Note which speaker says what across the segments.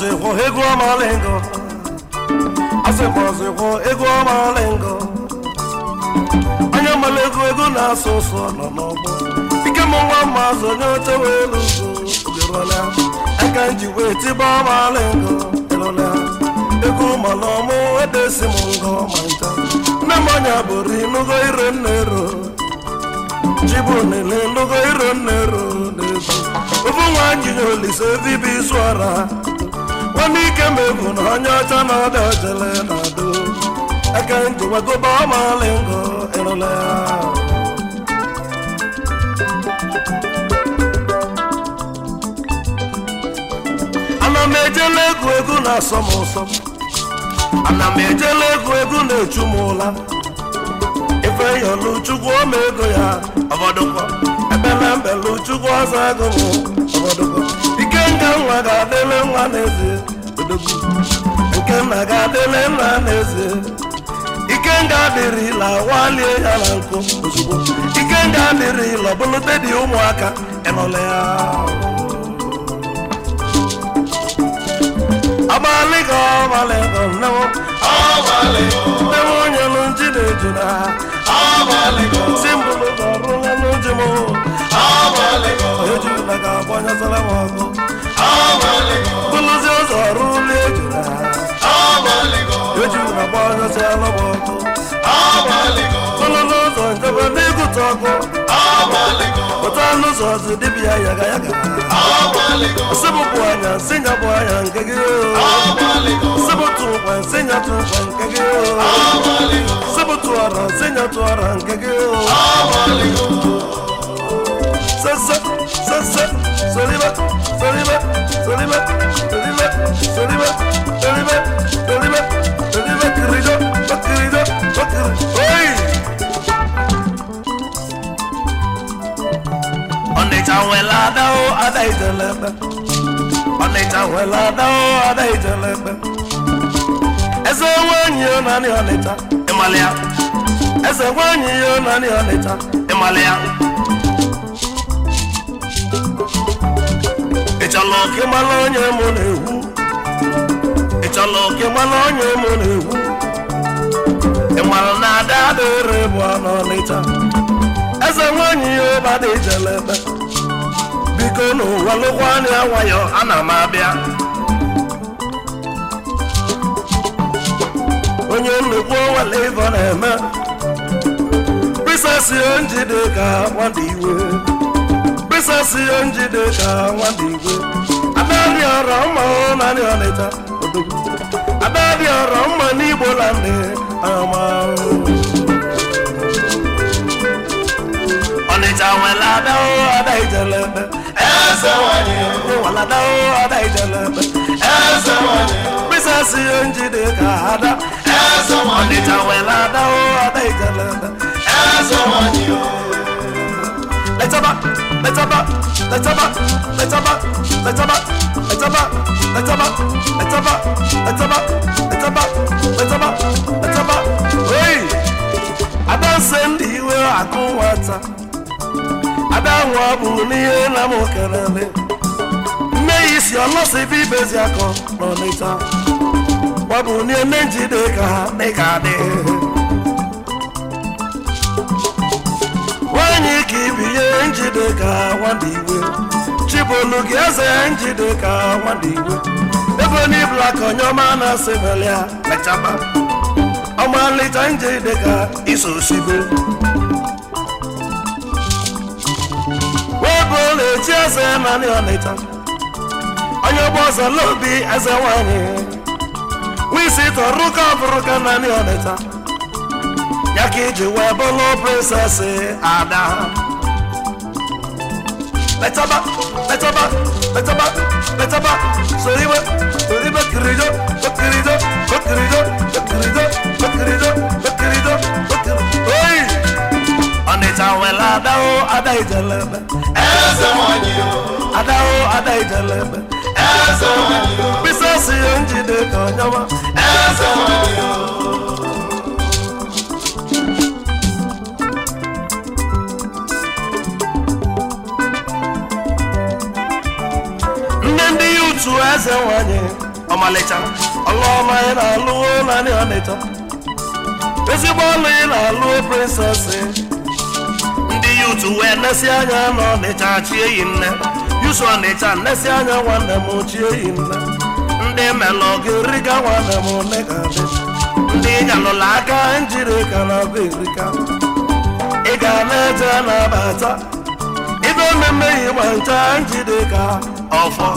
Speaker 1: Asịkwa ego amalingo Asịkwa ego amalingo Onye malego ego na-asụ ụsọ nọ n'ọgbọ Ike m nwa mazụ onye oche welu ogerola Aka nji wee tiba amalingo erola Ego mana ọmụ edesi m ngọ ma ncha Nne m anya bụrụ inugo ire nnero Chibu nile inugo ire nnero n'ego Ofu nwanyi olise vibi swara Wani ike mebu na onye ọcha na ọdị ojele na do Aka nji wagoba amalingo erola Ana m ejele egwu na-asọ m ụsọ Ana m ejele egwu na-echu m ụla Ife yọlụ Chukwu ome ego ya ọbọdụkọ Ebele mbelu Chukwu ọzọ ego m ọbọdụkọ Ike nga nwa ga-adịle nwa n'ezie odogwu Nke nna ga-adịle nna n'ezie Ike nga adịrị ila walie ya na nkụ ozugbo Ike nga adịrị ila ọbụlụte dị ụmụaka enọle ya Abaligo, abaligo, no. Abaligo, never nyelu njide juna. Abaligo, simbolo darunga nujimo. Abaligo, ejuna ka banya salamogo. Abaligo, buluzi ozaruli juna. Abaligo, ejuna banya salamogo. Abaligo, buluzi ozaruli kutoko. Abaligo, otanu zozi dibia yaga yaga. Abaligo, sebu buanya sinya buanya ngegio. Abaligo, sebu tuwa sinya tuwa ngegio. Abaligo, sebu tuara sinya tuara ngegio. Abaligo, sasa sasa soliba soliba soliba soliba soliba soliba soliba soliba kirijo bakirijo bakir. Oi. Onita wela dao adai jalebe. Onita wela dao adai jalebe. Eze wanyi yo nani onita emalia. Eze wanyi yo nani onita emalia. Ichalo ke malonye mo nehu. Ichalo ke malonye mo nehu. Emal na da dore bo onita. Eze wanyi yo bade jalebe. Biko no walukwani awayo ana mabia. Onye nnukwu wale ivo na-eme. Princess onjide ka nwanda iwe. Princess onjide ka nwanda iwe. Adadi ọrọ mma nani ọnịta odogwu. Adadi ọrọ mma n'Igbo lande ama. Onịcha nwela adao ada ijelebe. Eze wanyi wala adao ada ijelebe. Eze wanyi Princess onjide ka ada. Eze wanyi Onịcha nwela adao ada ijelebe. Eze wanyi let's up let's up let's up let's up let's up let's up let's up let's up let's up let's up let's up let's up. Hey, I don't send you a cool water. I don't want to near la mocanale. May is your loss if he bears your call, no later. What will you mention the car? Make a day. When you keep your engine ka one day, Chibolo gets an engine ka one day. Never need black on your man as Sevelia, Metaba. A man little engine ka is so civil. What will it just a man on it? On your boss a lobby as a wine. We sit on Ruka Nani on it. Yakiji webolo princess ada. Let's up, let's up, let's up, let's up. Soliba kirijo, bakirijo, bakirijo, bakirijo, bakirijo, bakirijo, bakirijo. Hey, Onita wela adao ada ijelebe. Eze wanyi adao ada ijelebe. Eze wanyi princess onjide kanyama. Eze wanyi Eze wanyi ọmalịcha ọlụọma ị na-alụo naanị ọnịcha ezigbo ọlụ ị na-alụ prinsesị ndị yutu wee nesi anya n'ọnịcha chie yi nne yusu ọnịcha nesi anya nwanne m chie yi nne ndị melụ gị riga nwanne m nne ka dị ndị galụla aka njiri ka na be erika ị ga na-eje na-abata ibe mmemme yi gba ncha njide ka ọfọ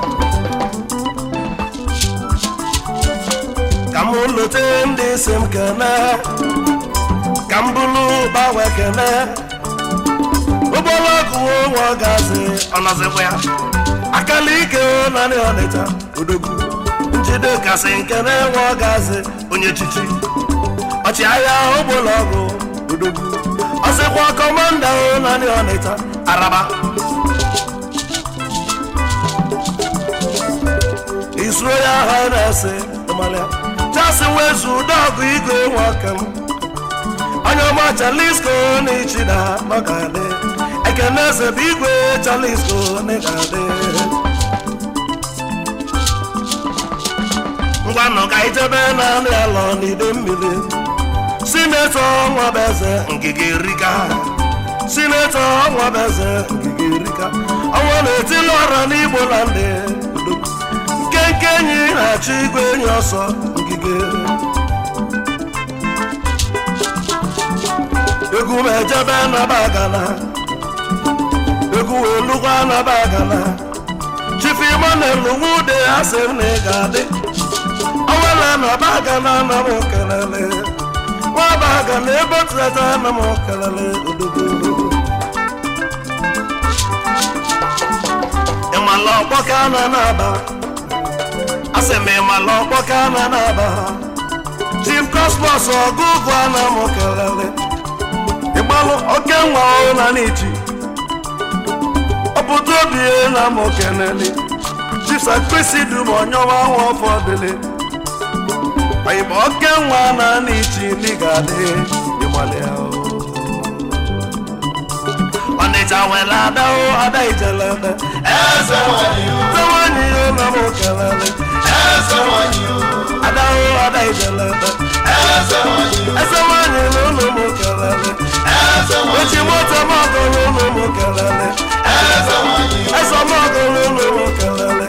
Speaker 1: ka m lote ndị isi m kene ka m bụrụ gbanwe kene ụgbọlọgụ nwa gazi ọnọzikwa ya akala ike naanị ọnịcha odogwu njide kasị nkene nwa gazi onye chichi ọchịagha ụgbọlọgụ odogwu ọsịkwa kọmanda naanị ọnịcha araba His Royal Highness Amalia just wezu dọgụ igwe nwoke m onye ọma Chalisco n'ichida makade ekeneze bụ igwe Chalisco n'ịgade ngwanụ ka ijebe naanị alọ n'ide mmiri sinetọ Nwabeze ngige rika sinetọ Nwabeze ngige rika ọnwa na-etili ọra n'Igbo na ndị nke enyi na-achọ igwe enyi ọsọ ngige egwu m ejebe n'Abagana egwu wee lụkwa n'Abagana Chief Emmanuel Nwude asị m na ị ga-adị ọnwela n'Abagana na m kelele Nwabagana ebe tụleta na m kelele odogo ịmala ọkpọka na n'aba asị m ịmala ọkpọka na n'aba Chief Cosmos ọgụgụ na m kelele ịgbalụ oke nwa na n'ichi ọpụta obi na m kelele Chief Sakrisi dum onyeọma ahụ ọfọdụle ịgba oke nwa na n'ichi n'ịgadị ịgbalị ahụ ọnịcha nwere ada ada ijelede eze nwanyị na m kelele ada ada ijelede eze nwanyị na ụlọ m kelele echi moto m ọgụrụ ụlọ m kelele eze m ọgụrụ ụlọ m kelele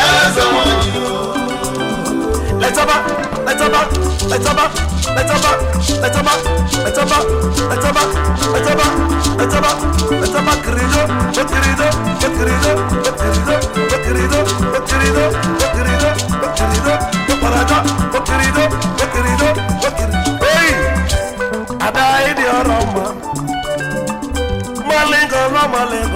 Speaker 1: letaba letaba letaba letaba letaba letaba letaba letaba letaba letaba querido querido querido querido querido querido querido querido paraja querido querido querido hey adai di oroma malengo no malengo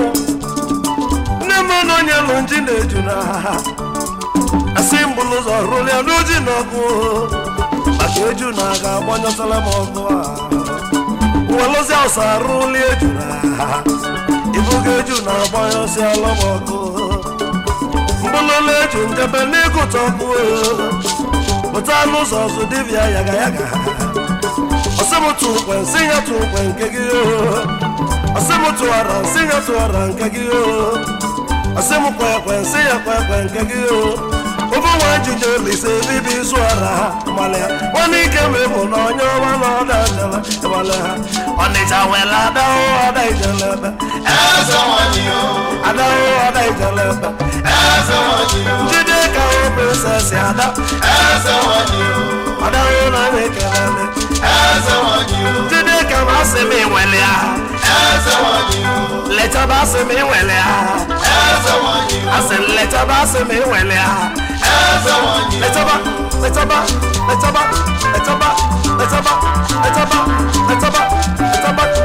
Speaker 1: nemo no nyalo njine juna asimbulu zo rule nuji nogu akeju na ga bonyo salamogo walozi osaruli ejuna ibugeju na bonyo salamogo mbulole ju ngebe nikutoku butanu zo zu divya yaga yaga osemutu kwen sinya tu kwen kegio osemutu ara sinya tu ara kegio osemu kwen sinya kwen kegio obo wajije lise bibi suara malia woni keme mo no nyowa no dandala malia onita wela da o ada ijelebe eza wanyo ada o ada ijelebe eza wanyo jide ka o princess ada eza wanyo ada o na mekelele eza wanyo jide ka baseme welia eza wanyo leta baseme welia eza wanyo asen leta baseme welia letaba letaba letaba letaba letaba letaba letaba letaba